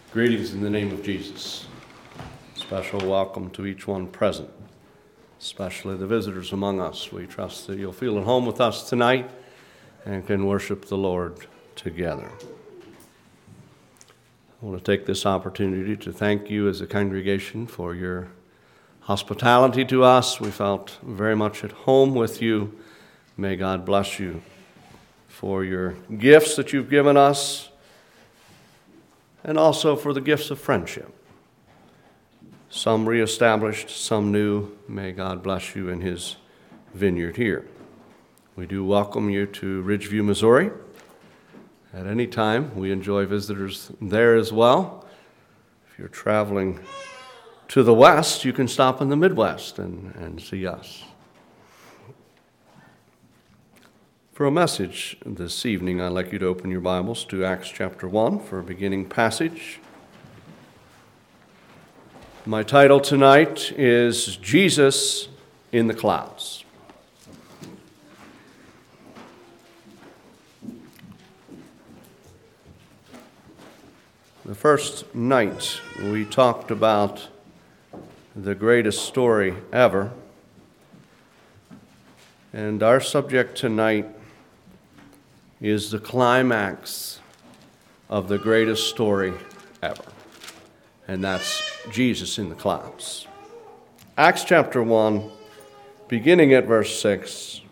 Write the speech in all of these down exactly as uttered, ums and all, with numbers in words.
Greetings in the name of Jesus. Special welcome to each one present, especially the visitors among us. We trust that you'll feel at home with us tonight and can worship the Lord together. I want to take this opportunity to thank you as a congregation for your hospitality to us. We felt very much at home with you. May God bless you for your gifts that you've given us, and also for the gifts of friendship. Some reestablished, some new. May God bless you in his vineyard here. We do welcome you to Ridgeview, Missouri. At any time, we enjoy visitors there as well. If you're traveling to the west, you can stop in the Midwest and, and see us. For a message this evening, I'd like you to open your Bibles to Acts chapter one for a beginning passage. My title tonight is Jesus in the Clouds. The first night we talked about the greatest story ever, and our subject tonight is the climax of the greatest story ever, and that's Jesus in the clouds. Acts chapter one, beginning at verse six.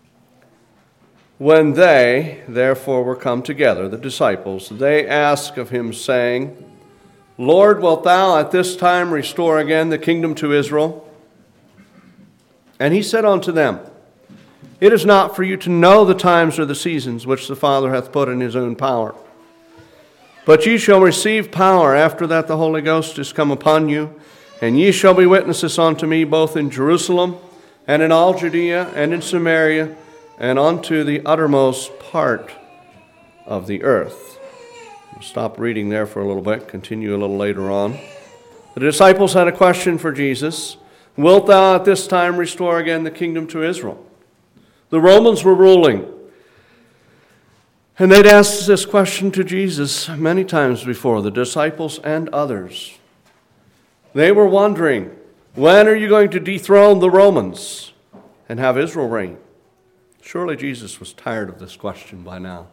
When they, therefore, were come together, the disciples, they asked of him, saying, Lord, wilt thou at this time restore again the kingdom to Israel? And he said unto them, It is not for you to know the times or the seasons which the Father hath put in his own power. But ye shall receive power after that the Holy Ghost is come upon you, and ye shall be witnesses unto me both in Jerusalem and in all Judea and in Samaria and unto the uttermost part of the earth. We'll stop reading there for a little bit, continue a little later on. The disciples had a question for Jesus. Wilt thou at this time restore again the kingdom to Israel? The Romans were ruling, and they'd asked this question to Jesus many times before, the disciples and others. They were wondering, when are you going to dethrone the Romans and have Israel reign? Surely Jesus was tired of this question by now.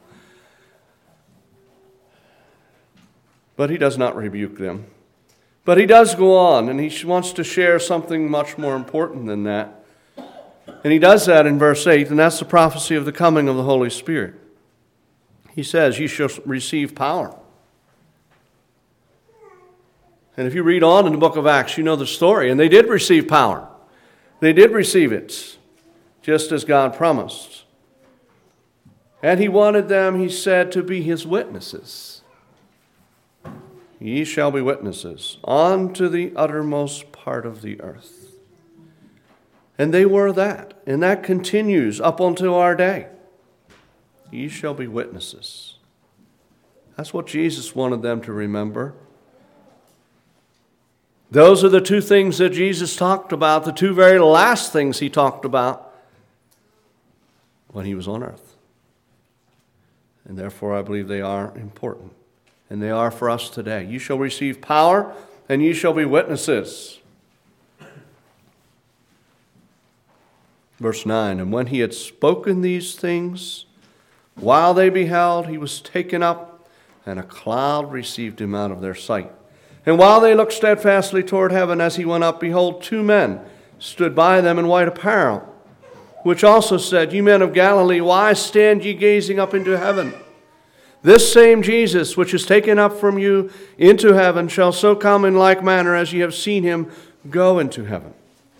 But he does not rebuke them. But he does go on, and he wants to share something much more important than that. And he does that in verse eight, and that's the prophecy of the coming of the Holy Spirit. He says, ye shall receive power. And if you read on in the book of Acts, you know the story. And they did receive power. They did receive it, just as God promised. And he wanted them, he said, to be his witnesses. Ye shall be witnesses unto the uttermost part of the earth. And they were that. And that continues up until our day. Ye shall be witnesses. That's what Jesus wanted them to remember. Those are the two things that Jesus talked about, the two very last things he talked about when he was on earth. And therefore I believe they are important. And they are for us today. You shall receive power, and ye shall be witnesses. Verse nine, and when he had spoken these things, while they beheld, he was taken up, and a cloud received him out of their sight. And while they looked steadfastly toward heaven as he went up, behold, two men stood by them in white apparel, which also said, Ye men of Galilee, why stand ye gazing up into heaven? This same Jesus, which is taken up from you into heaven, shall so come in like manner as ye have seen him go into heaven.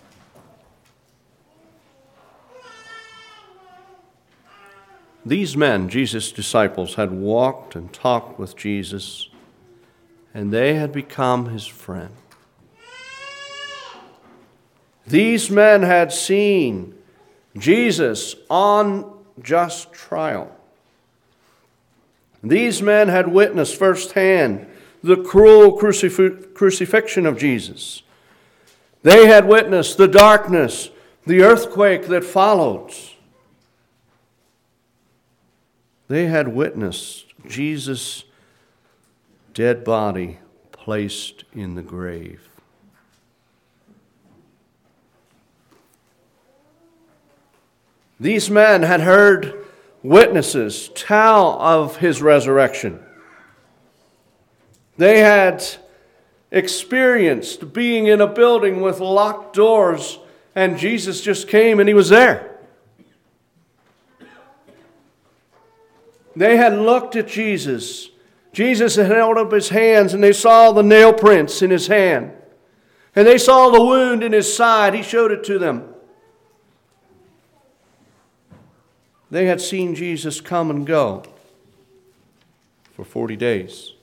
These men, Jesus' disciples, had walked and talked with Jesus, and they had become his friend. These men had seen Jesus on just trial. These men had witnessed firsthand the cruel crucif- crucifixion of Jesus. They had witnessed the darkness, the earthquake that followed. They had witnessed Jesus' dead body placed in the grave. These men had heard witnesses tell of his resurrection. They had experienced being in a building with locked doors, and Jesus just came and he was there. They had looked at Jesus. Jesus had held up his hands, and they saw the nail prints in his hand. And they saw the wound in his side. He showed it to them. They had seen Jesus come and go for forty days.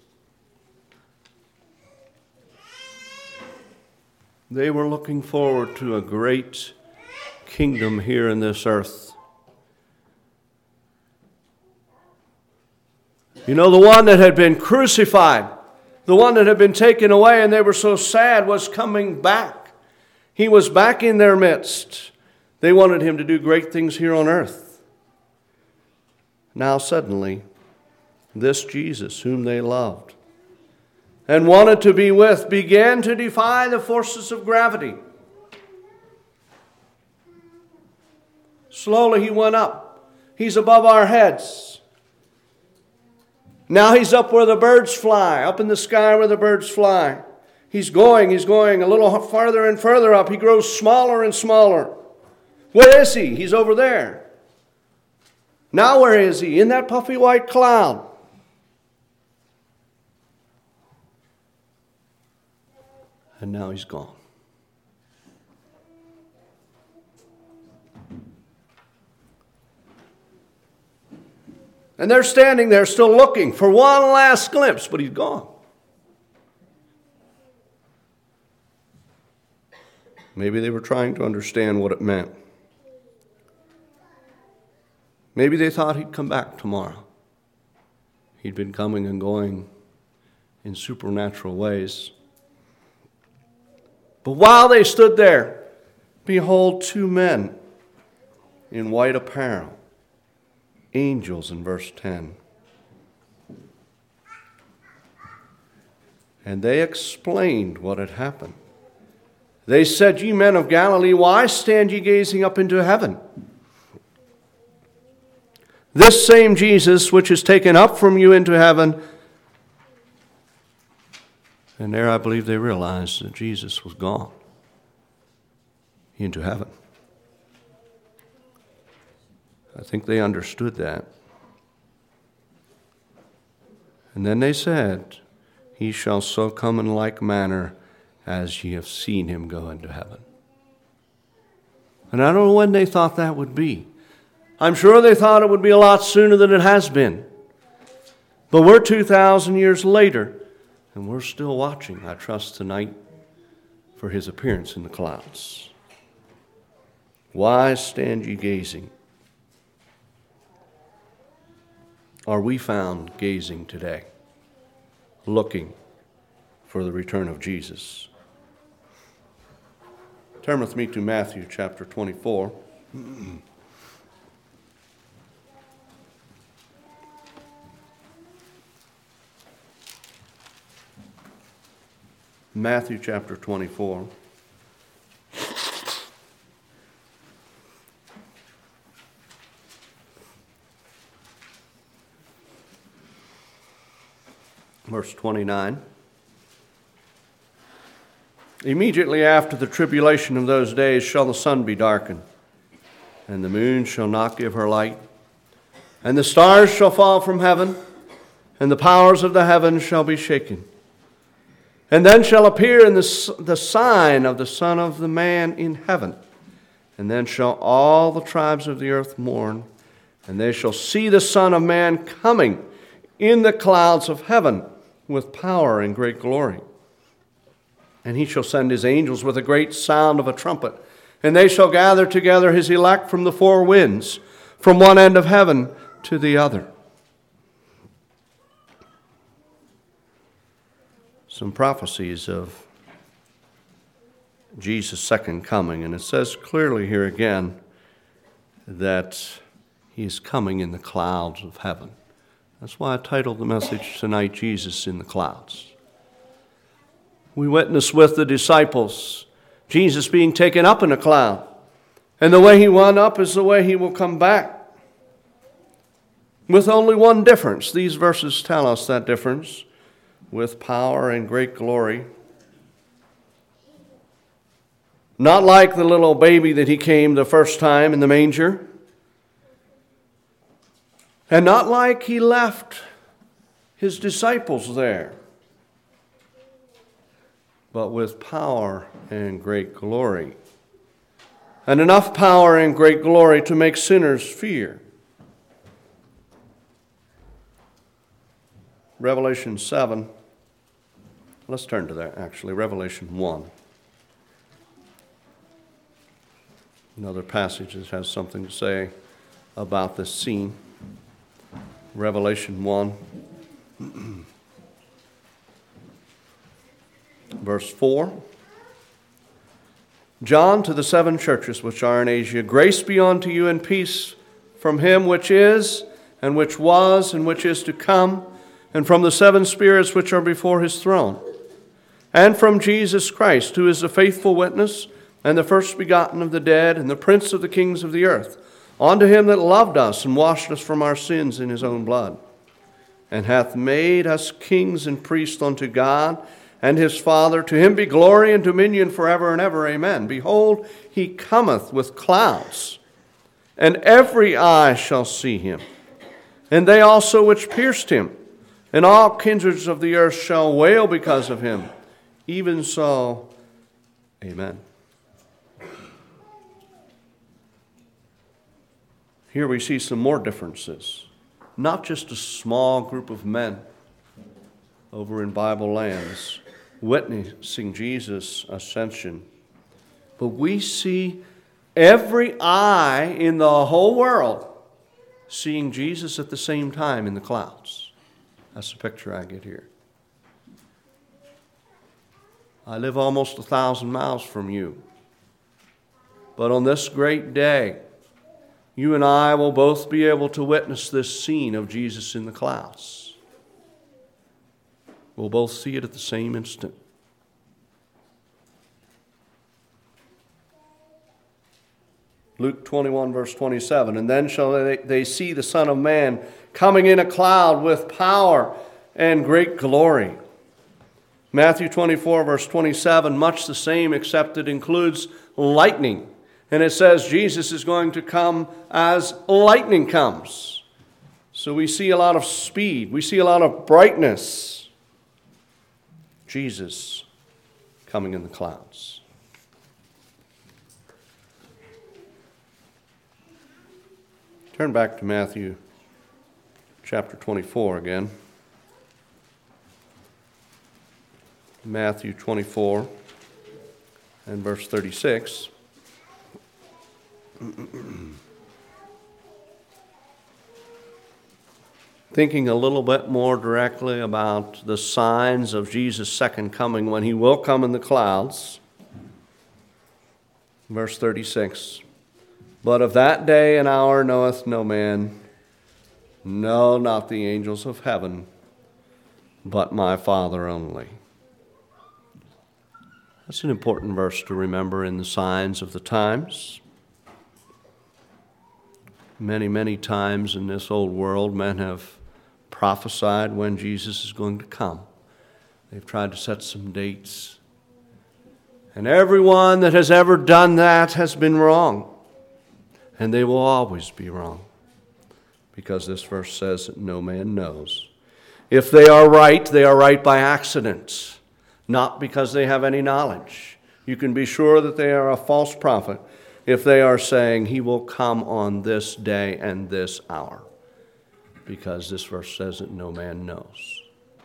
They were looking forward to a great kingdom here in this earth. You know, the one that had been crucified, the one that had been taken away, and they were so sad, was coming back. He was back in their midst. They wanted him to do great things here on earth. Now suddenly, this Jesus whom they loved and wanted to be with began to defy the forces of gravity. Slowly he went up. He's above our heads. Now he's up where the birds fly, up in the sky where the birds fly. He's going, he's going a little farther and further up. He grows smaller and smaller. Where is he? He's over there. Now where is he? In that puffy white cloud. And now he's gone. And they're standing there still looking for one last glimpse, but he's gone. Maybe they were trying to understand what it meant. Maybe they thought he'd come back tomorrow. He'd been coming and going in supernatural ways. But while they stood there, behold, two men in white apparel, angels in verse ten. And they explained what had happened. They said, Ye men of Galilee, why stand ye gazing up into heaven? This same Jesus which is taken up from you into heaven. And there I believe they realized that Jesus was gone into heaven. I think they understood that. And then they said, He shall so come in like manner as ye have seen him go into heaven. And I don't know when they thought that would be. I'm sure they thought it would be a lot sooner than it has been. But we're two thousand years later, and we're still watching, I trust, tonight for his appearance in the clouds. Why stand ye gazing? Are we found gazing today, looking for the return of Jesus? Turn with me to Matthew chapter twenty-four. Matthew chapter twenty-four. Verse twenty-nine. Immediately after the tribulation of those days shall the sun be darkened, and the moon shall not give her light, and the stars shall fall from heaven, and the powers of the heavens shall be shaken. And then shall appear in the, the sign of the Son of the Man in heaven. And then shall all the tribes of the earth mourn, and they shall see the Son of Man coming in the clouds of heaven with power and great glory. And he shall send his angels with a great sound of a trumpet, and they shall gather together his elect from the four winds, from one end of heaven to the other. Some prophecies of Jesus' second coming, and it says clearly here again that he is coming in the clouds of heaven. That's why I titled the message tonight, Jesus in the Clouds. We witness with the disciples Jesus being taken up in a cloud. And the way he went up is the way he will come back. With only one difference. These verses tell us that difference. With power and great glory. Not like the little baby that he came the first time in the manger. And not like he left his disciples there. But with power and great glory. And enough power and great glory to make sinners fear. Revelation seven. Let's turn to that actually. Revelation one. Another passage that has something to say about this scene. Revelation one. Verse four. John, to the seven churches which are in Asia, grace be unto you and peace from him which is, and which was, and which is to come, and from the seven spirits which are before his throne, and from Jesus Christ, who is the faithful witness, and the first begotten of the dead, and the prince of the kings of the earth, unto him that loved us, and washed us from our sins in his own blood, and hath made us kings and priests unto God, and his Father. To him be glory and dominion forever and ever. Amen. Behold, he cometh with clouds, and every eye shall see him, and they also which pierced him, and all kindreds of the earth shall wail because of him. Even so, amen. Here we see some more differences. Not just a small group of men over in Bible lands witnessing Jesus' ascension, but we see every eye in the whole world seeing Jesus at the same time in the clouds. That's the picture I get here. I live almost a thousand miles from you, but on this great day, you and I will both be able to witness this scene of Jesus in the clouds. We'll both see it at the same instant. Luke twenty-one, verse twenty-seven, and then shall they, they see the Son of Man coming in a cloud with power and great glory. Matthew twenty-four, verse twenty-seven, much the same, except it includes lightning. And it says Jesus is going to come as lightning comes. So we see a lot of speed. We see a lot of brightness. Jesus coming in the clouds. Turn back to Matthew chapter twenty-four again. Matthew twenty-four and verse thirty-six. Thinking a little bit more directly about the signs of Jesus' second coming when he will come in the clouds. Verse thirty-six. But of that day and hour knoweth no man, no, not the angels of heaven, but my Father only. That's an important verse to remember in the signs of the times. Many, many times in this old world, men have prophesied when Jesus is going to come. They've tried to set some dates. And everyone that has ever done that has been wrong. And they will always be wrong. Because this verse says that no man knows. If they are right, they are right by accident, not because they have any knowledge. You can be sure that they are a false prophet if they are saying he will come on this day and this hour. Because this verse says that no man knows.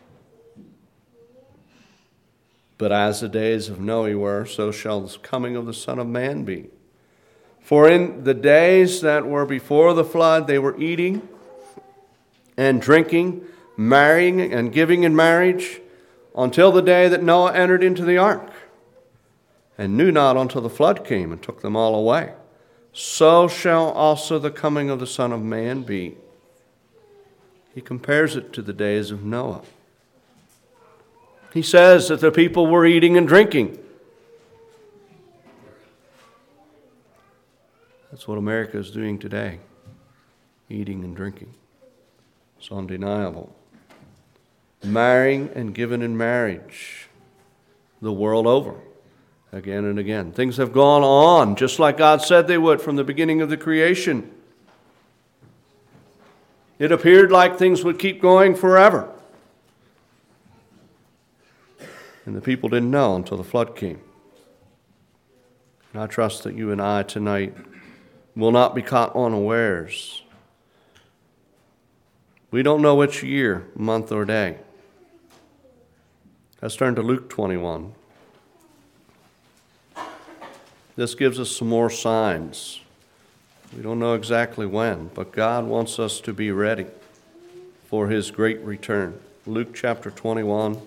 But as the days of Noe were, so shall the coming of the Son of Man be. For in the days that were before the flood, they were eating and drinking, marrying and giving in marriage, until the day that Noah entered into the ark, and knew not until the flood came and took them all away. So shall also the coming of the Son of Man be. He compares it to the days of Noah. He says that the people were eating and drinking. That's what America is doing today, eating and drinking. It's undeniable. Marrying and given in marriage the world over, again and again. Things have gone on just like God said they would from the beginning of the creation. It appeared like things would keep going forever. And the people didn't know until the flood came. And I trust that you and I tonight will not be caught unawares. We don't know which year, month, or day. Let's turn to Luke twenty-one. This gives us some more signs. We don't know exactly when, but God wants us to be ready for His great return. Luke chapter twenty-one.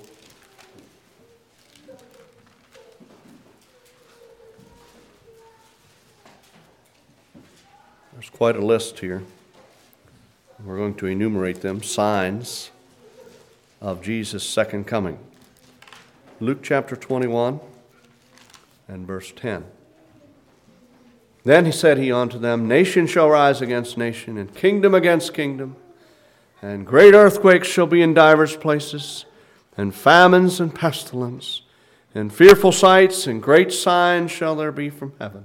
There's quite a list here. We're going to enumerate them, signs of Jesus' second coming. Luke chapter twenty-one and verse ten. Then he said he unto them, Nation shall rise against nation, and kingdom against kingdom, and great earthquakes shall be in divers places, and famines and pestilence, and fearful sights and great signs shall there be from heaven.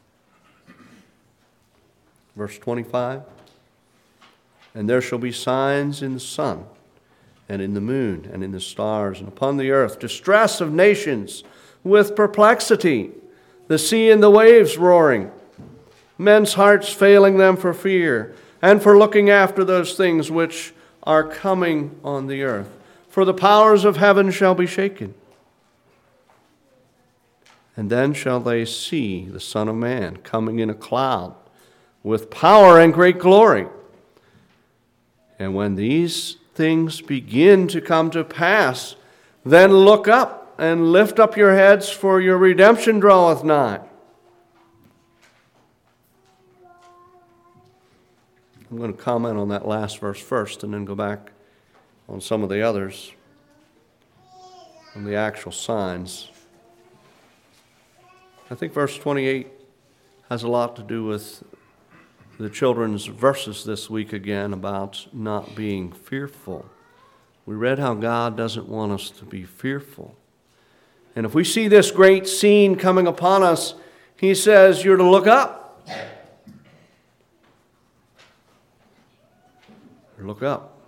Verse twenty-five. And there shall be signs in the sun, and in the moon, and in the stars, and upon the earth, distress of nations with perplexity, the sea and the waves roaring, men's hearts failing them for fear, and for looking after those things which are coming on the earth. For the powers of heaven shall be shaken. And then shall they see the Son of Man coming in a cloud, with power and great glory. And when these things begin to come to pass, then look up and lift up your heads, for your redemption draweth nigh. I'm going to comment on that last verse first and then go back on some of the others, on the actual signs. I think verse twenty-eight has a lot to do with the children's verses this week again about not being fearful. We read how God doesn't want us to be fearful. And if we see this great scene coming upon us, He says you're to look up. Look up.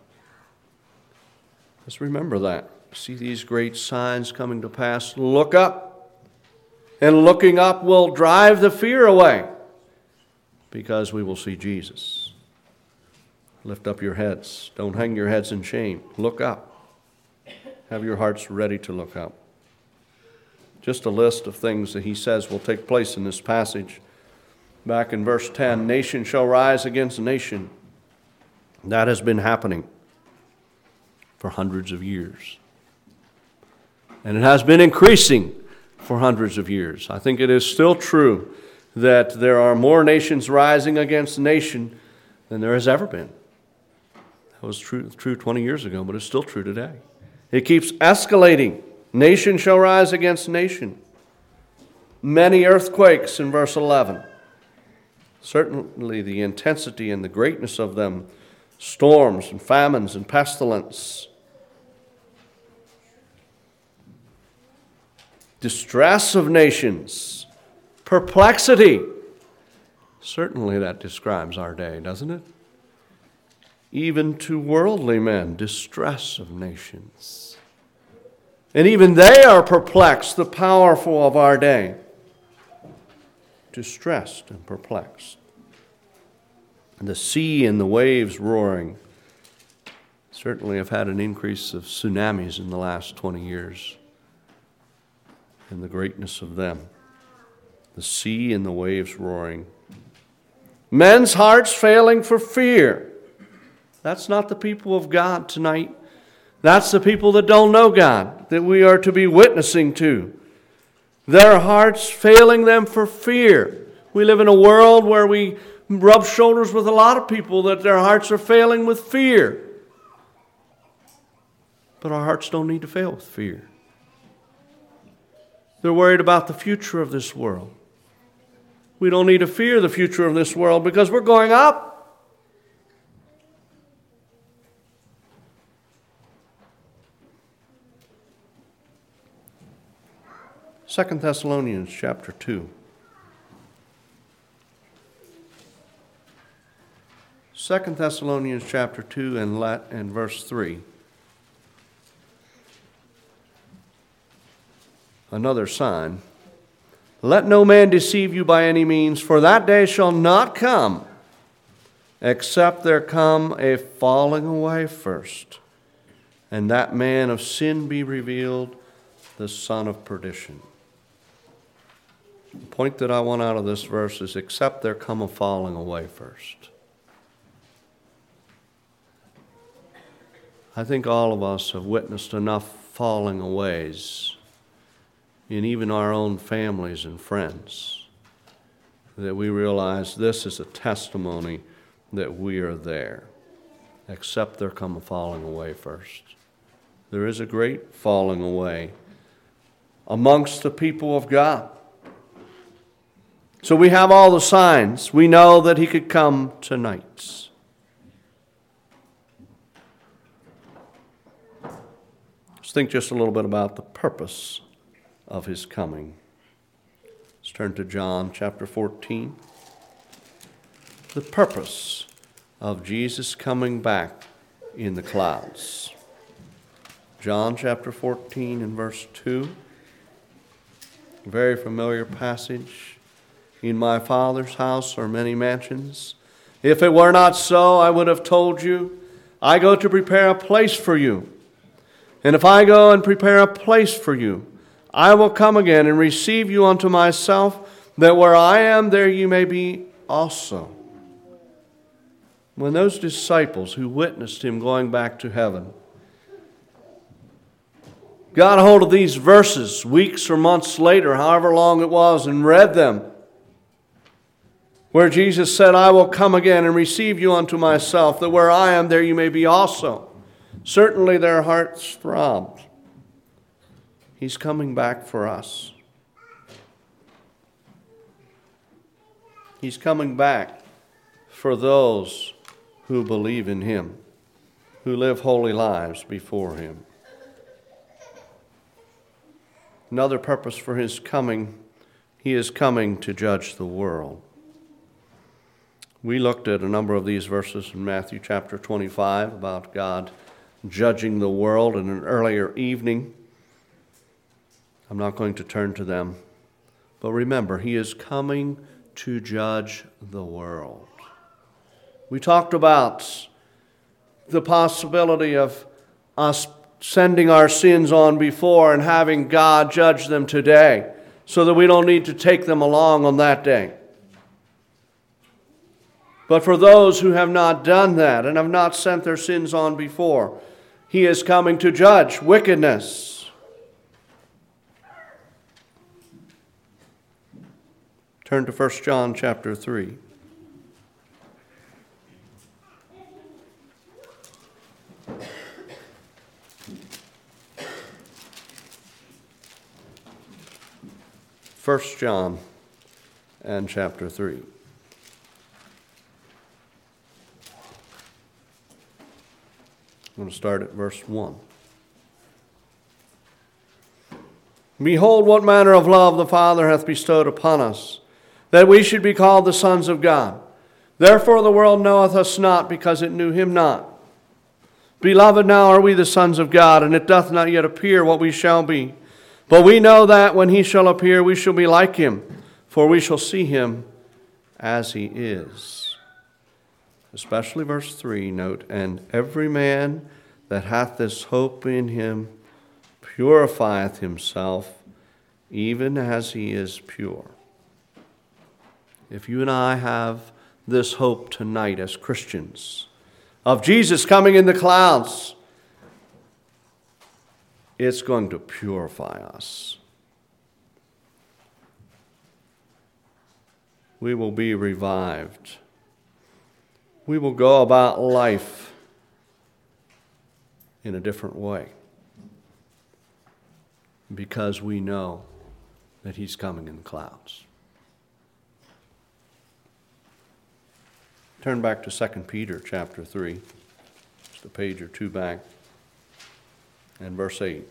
Let's remember that. See these great signs coming to pass. Look up. And looking up will drive the fear away, because we will see Jesus. Lift up your heads. Don't hang your heads in shame. Look up. Have your hearts ready to look up. Just a list of things that he says will take place in this passage. Back in verse ten, nation shall rise against nation. That has been happening for hundreds of years. And it has been increasing for hundreds of years. I think it is still true that there are more nations rising against nation than there has ever been. That was true, true twenty years ago, but it's still true today. It keeps escalating. Nation shall rise against nation. Many earthquakes in verse eleven. Certainly the intensity and the greatness of them. Storms and famines and pestilence. Distress of nations. Perplexity. Certainly that describes our day, doesn't it? Even to worldly men, distress of nations. And even they are perplexed, the powerful of our day. Distressed and perplexed. And the sea and the waves roaring. Certainly have had an increase of tsunamis in the last twenty years. And the greatness of them. The sea and the waves roaring. Men's hearts failing for fear. That's not the people of God tonight. That's the people that don't know God, that we are to be witnessing to. Their hearts failing them for fear. We live in a world where we rub shoulders with a lot of people that their hearts are failing with fear. But our hearts don't need to fail with fear. They're worried about the future of this world. We don't need to fear the future of this world because we're going up. Second Thessalonians chapter two. Second Thessalonians chapter two and, let, and verse three. Another sign. Let no man deceive you by any means, for that day shall not come, except there come a falling away first, and that man of sin be revealed, the son of perdition. The point that I want out of this verse is, except there come a falling away first. I think all of us have witnessed enough falling aways in even our own families and friends that we realize this is a testimony that we are there, except there come a falling away first. There is a great falling away amongst the people of God. So we have all the signs. We know that he could come tonight. Let's think just a little bit about the purpose of his coming. Let's turn to John chapter fourteen. The purpose of Jesus coming back in the clouds. John chapter fourteen and verse two. A very familiar passage. In my Father's house are many mansions. If it were not so, I would have told you, I go to prepare a place for you. And if I go and prepare a place for you, I will come again and receive you unto myself, that where I am, there you may be also. When those disciples who witnessed him going back to heaven got a hold of these verses weeks or months later, however long it was, and read them, where Jesus said, I will come again and receive you unto myself, that where I am, there you may be also. Certainly their hearts throbbed. He's coming back for us. He's coming back for those who believe in him, who live holy lives before him. Another purpose for his coming, he is coming to judge the world. We looked at a number of these verses in Matthew chapter twenty-five about God judging the world in an earlier evening. I'm not going to turn to them. But remember, he is coming to judge the world. We talked about the possibility of us sending our sins on before and having God judge them today, so that we don't need to take them along on that day. But for those who have not done that and have not sent their sins on before, he is coming to judge wickedness. Turn to First John chapter three. First John and chapter three. I'm going to start at verse one. Behold, what manner of love the Father hath bestowed upon us, that we should be called the sons of God. Therefore the world knoweth us not, because it knew him not. Beloved, now are we the sons of God, and it doth not yet appear what we shall be. But we know that when he shall appear, we shall be like him, for we shall see him as he is. Especially verse three, note, and every man that hath this hope in him purifieth himself, even as he is pure. If you and I have this hope tonight as Christians, of Jesus coming in the clouds, it's going to purify us. We will be revived. We will go about life in a different way, because we know that he's coming in the clouds. Turn back to Second Peter chapter three, just a page or two back, and verse eight.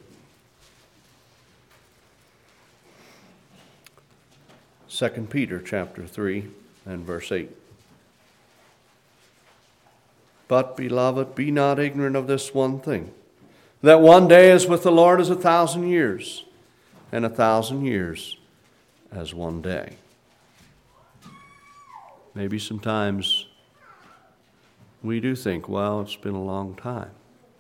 Second Peter chapter three and verse eight. But, beloved, be not ignorant of this one thing, that one day is with the Lord as a thousand years, and a thousand years as one day. Maybe sometimes we do think, well, it's been a long time.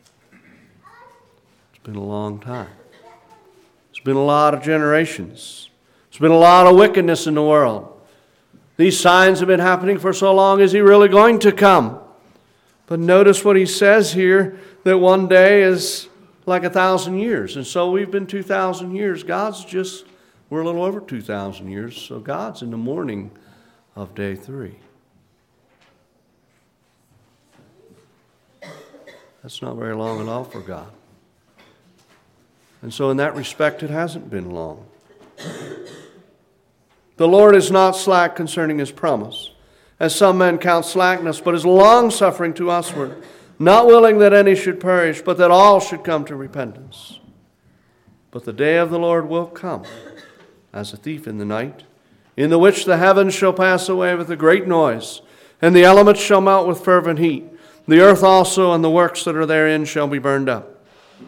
It's been a long time. It's been a lot of generations. It's been a lot of wickedness in the world. These signs have been happening for so long. Is he really going to come? But notice what he says here, that one day is like a thousand years. And so we've been two thousand years. God's just, we're a little over two thousand years. So God's in the morning of day three. That's not very long at all for God. And so in that respect, it hasn't been long. The Lord is not slack concerning his promise, as some men count slackness, but is long-suffering to usward, not willing that any should perish, but that all should come to repentance. But the day of the Lord will come, as a thief in the night, in the which the heavens shall pass away with a great noise, and the elements shall melt with fervent heat. The earth also and the works that are therein shall be burned up.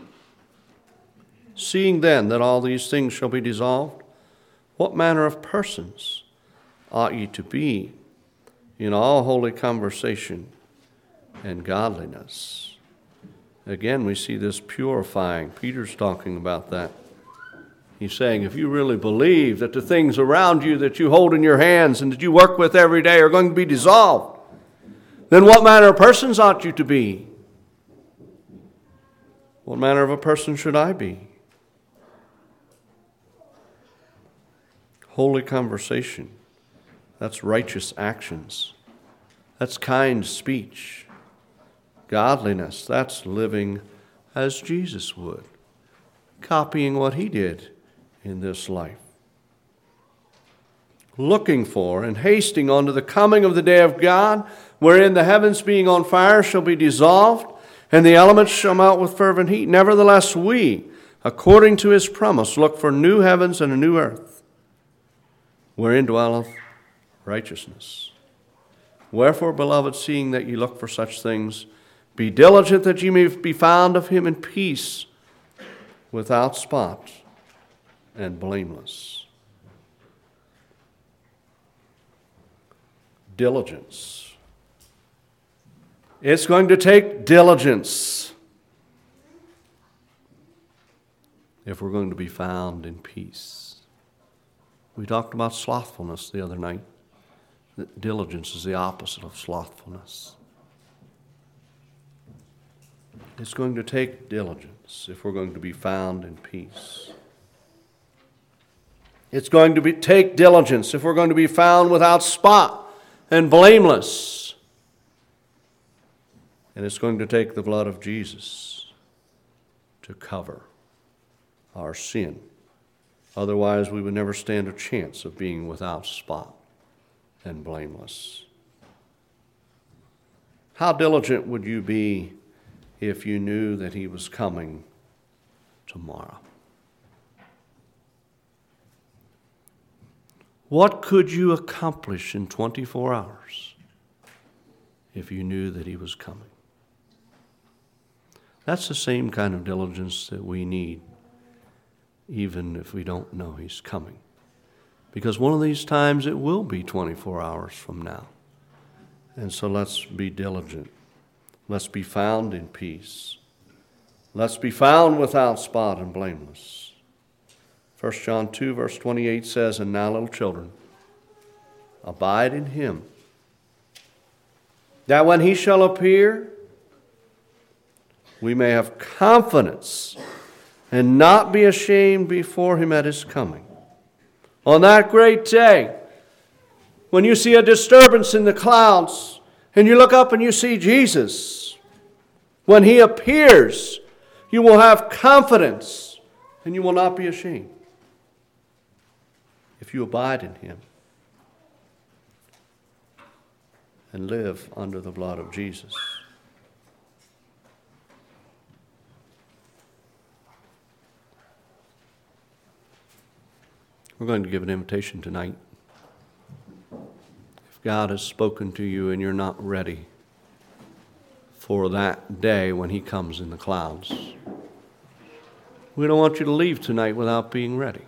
Seeing then that all these things shall be dissolved, what manner of persons ought ye to be in all holy conversation and godliness? Again, we see this purifying. Peter's talking about that. He's saying, if you really believe that the things around you that you hold in your hands and that you work with every day are going to be dissolved, then what manner of persons ought you to be? What manner of a person should I be? Holy conversation. That's righteous actions. That's kind speech. Godliness. That's living as Jesus would. Copying what he did in this life. Looking for and hasting unto the coming of the day of God, wherein the heavens being on fire shall be dissolved, and the elements shall melt with fervent heat. Nevertheless we, according to his promise, look for new heavens and a new earth, wherein dwelleth righteousness. Wherefore, beloved, seeing that ye look for such things, be diligent that ye may be found of him in peace, without spot and blameless. Diligence. It's going to take diligence if we're going to be found in peace. We talked about slothfulness the other night. That diligence is the opposite of slothfulness. It's going to take diligence if we're going to be found in peace. It's going to be, take diligence if we're going to be found without spot and blameless. And it's going to take the blood of Jesus to cover our sin. Otherwise, we would never stand a chance of being without spot and blameless. How diligent would you be if you knew that he was coming tomorrow? What could you accomplish in twenty-four hours if you knew that he was coming? That's the same kind of diligence that we need, even if we don't know he's coming. Because one of these times it will be twenty-four hours from now. And so let's be diligent. Let's be found in peace. Let's be found without spot and blameless. First John two, verse twenty-eight says, and now, little children, abide in him, that when he shall appear, we may have confidence and not be ashamed before him at his coming. On that great day, when you see a disturbance in the clouds, and you look up and you see Jesus, when he appears, you will have confidence and you will not be ashamed. if you abide in him and live under the blood of Jesus. We're going to give an invitation tonight. If God has spoken to you and you're not ready for that day when he comes in the clouds, we don't want you to leave tonight without being ready.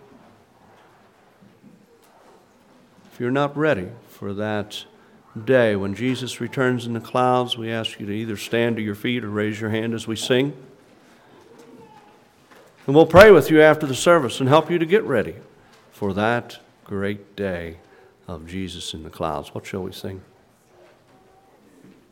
If you're not ready for that day when Jesus returns in the clouds, we ask you to either stand to your feet or raise your hand as we sing. And we'll pray with you after the service and help you to get ready for that great day of Jesus in the clouds. What shall we sing?